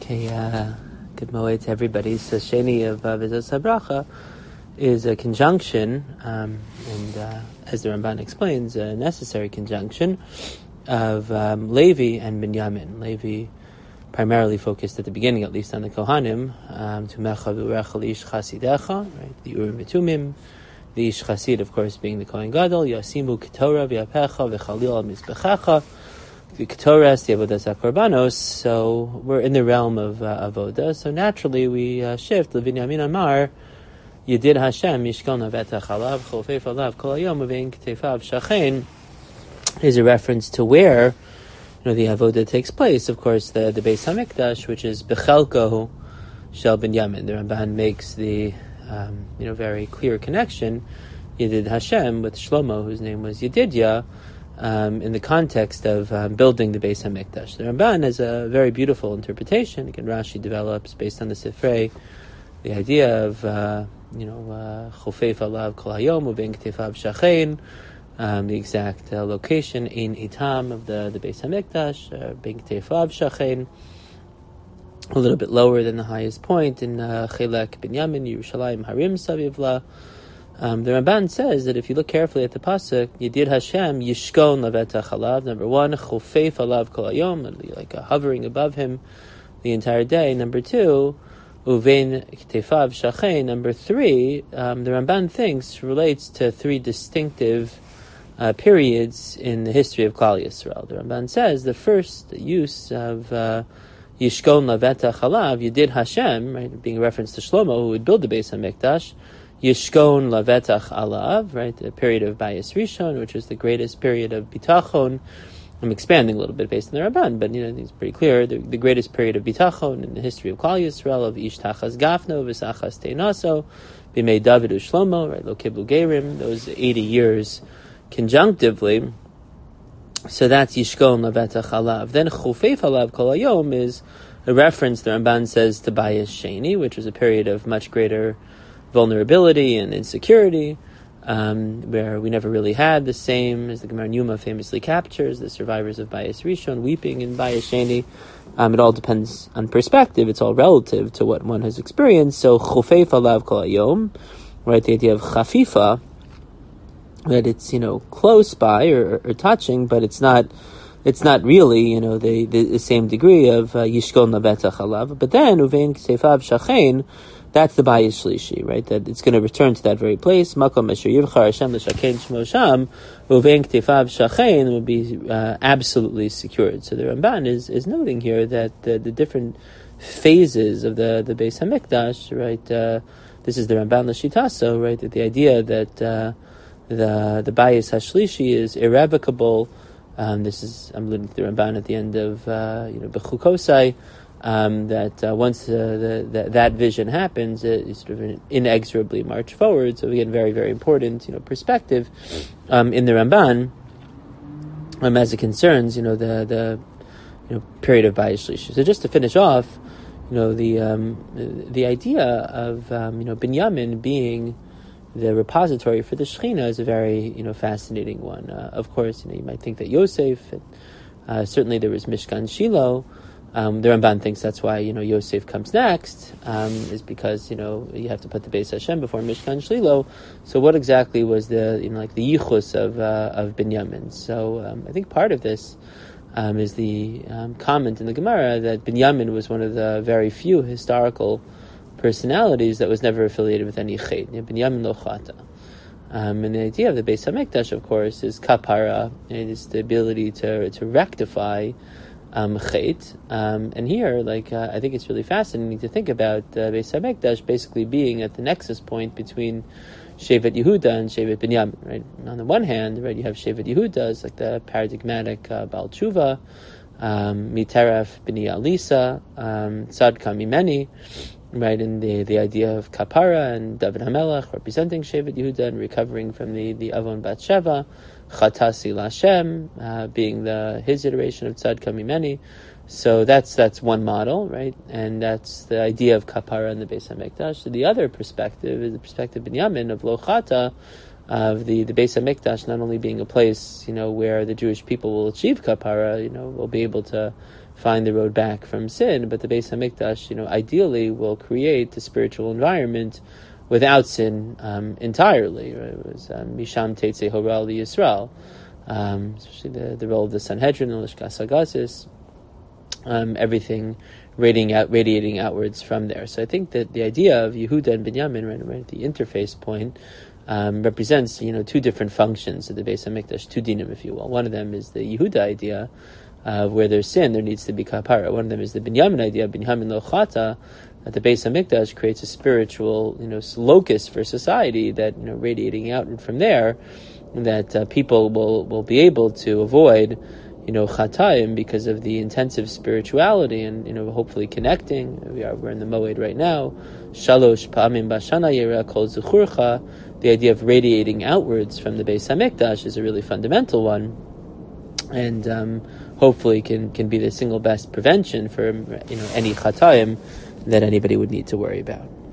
Okay, good moed to everybody. So Sheni of Vizos HaBracha is a conjunction, and as the Ramban explains, a necessary conjunction of Levi and Binyamin. Levi primarily focused at the beginning, at least on the Kohanim, Tumecha v'urecha ish chasidecha, right? The Urim v'Tumim, the ish chasid, of course, being the Kohen Gadol, Yasimu Ketorah v'yapecha v'chalil al mizbechecha, the Ketores, the Avodas HaKorbanos. So we're in the realm of Avodah. So naturally we shift. Levinyamin Amar, Yedid Hashem, Yishkon Navetach Alav, Chofef Alav, Kol Hayom, Uvein Ktefav Shachein, is a reference to where the Avodah takes place. Of course, the Beis HaMikdash, which is Bechelko Shel Binyamin. The Ramban makes the very clear connection, Yedid Hashem, with Shlomo, whose name was Yedidya, in the context of building the Beis HaMikdash. The Ramban has a very beautiful interpretation. Again, Rashi develops, based on the Sifrei, the idea of Chofef Alav Kol Hayom Uvein Ktefav Shachein, the exact location, Ein Itam, of the Beis HaMikdash, Bein Ktefav Shachein, a little bit lower than the highest point in Chelek Binyamin, Yerushalayim Harim Savivla. The Ramban says that if you look carefully at the pasuk, Yedid Hashem Yishkon Lavetach Alav. Number one, Chofef Alav Kol Hayom, like hovering above him the entire day. Number two, Uvein Ktefav Shachein. Number three, the Ramban thinks relates to three distinctive periods in the history of Klal Yisrael. The Ramban says the first use of Yishkon Lavetach Alav, Yedid Hashem, right, being a reference to Shlomo, who would build the Beis HaMikdash. Yishkon Lavetach Alav, right, the period of Bayis Rishon, which is the greatest period of Bitachon. I'm expanding a little bit based on the Ramban, but it's pretty clear. The greatest period of Bitachon in the history of Klal Yisrael, of Ish Tachas Gafno, V'Sachas Teinaso, B'mei David U'Shlomo, right, Lo Kiblu Gerim, those 80 years conjunctively. So that's Yishkon Lavetach Alav. Then Chofef Alav Kol Hayom is a reference, the Ramban says, to Bayis Sheni, which was a period of much greater vulnerability and insecurity, where we never really had the same, as the Gemara Yuma famously captures, the survivors of Bayis Rishon weeping in Bayis Sheni. It all depends on perspective. It's all relative to what one has experienced. So Chofef Alav Kol Hayom, right, the idea of Chafifa, that it's close by or touching, but it's not really the same degree of Yishkon Lavetach Alav. But then Uvein Ktefav Shachein, that's the Bayis Shlishi, right? That it's going to return to that very place. Makom Asher Yivchar Hashem L'Shakein Shmo Sham, Uvein Ktefav Shachein will be absolutely secured. So the Ramban is noting here that the different phases of the Beis HaMikdash, right? This is the Ramban L'Shitaso, right? That the idea that the Bayis HaShlishi is irrevocable. This is, I'm alluding to the Ramban at the end of Bechukosai. That once that vision happens, you sort of inexorably march forward. So again, very, very important, perspective in the Ramban as it concerns, the period of Bayis Shlishi. So just to finish off, the idea of Binyamin being the repository for the Shekhinah is a very fascinating one. Of course, you might think that Yosef, certainly there was Mishkan Shiloh. The Ramban thinks that's why Yosef comes next, is because you have to put the Beis Hashem before Mishkan Shiloh. So what exactly was the the yichus of Binyamin? So I think part of this is the comment in the Gemara that Binyamin was one of the very few historical personalities that was never affiliated with any chet. Binyamin lo chata. And the idea of the Beis HaMikdash, of course, is kapara. It is the ability to rectify chet. And here, I think it's really fascinating to think about the Beis HaMikdash basically being at the nexus point between Shevet Yehuda and Shevet Binyamin. Right. And on the one hand, right, you have Shevet Yehuda as the paradigmatic Baal Tshuva, Miteref B'ni Alisa, Tzadka Mimeni. Right, and the idea of Kapara and David HaMelech representing Shevet Yehuda and recovering from the Avon Bat Sheva, Chatasi Lashem being his iteration of Tzadka Mimeni. So that's one model, right? And that's the idea of Kapara in the Beis HaMikdash. So the other perspective is the perspective of Binyamin of Lo Chata, of the Beis HaMikdash not only being a place, where the Jewish people will achieve Kapara, will be able to find the road back from sin. But the Beis Hamikdash, ideally will create the spiritual environment without sin entirely. Right? It was Misham Tetzei Horal Yisrael, especially the role of the Sanhedrin, the Lishkas Hagasis, everything radiating outwards from there. So I think that the idea of Yehuda and Binyamin, right at the interface point, represents two different functions of the Beis Hamikdash, two dinim, if you will. One of them is the Yehuda idea of where there's sin, there needs to be kapara. One of them is the Binyamin idea, Binyamin lo chata, that the Beis Hamikdash creates a spiritual, locus for society that, radiating out from there, that people will be able to avoid, chatayim because of the intensive spirituality and, hopefully connecting. We're in the Moed right now. Shalosh pa'amim bashana yera kol zuchurcha. The idea of radiating outwards from the Beis Hamikdash is a really fundamental one, and hopefully can be the single best prevention for any chatayim that anybody would need to worry about.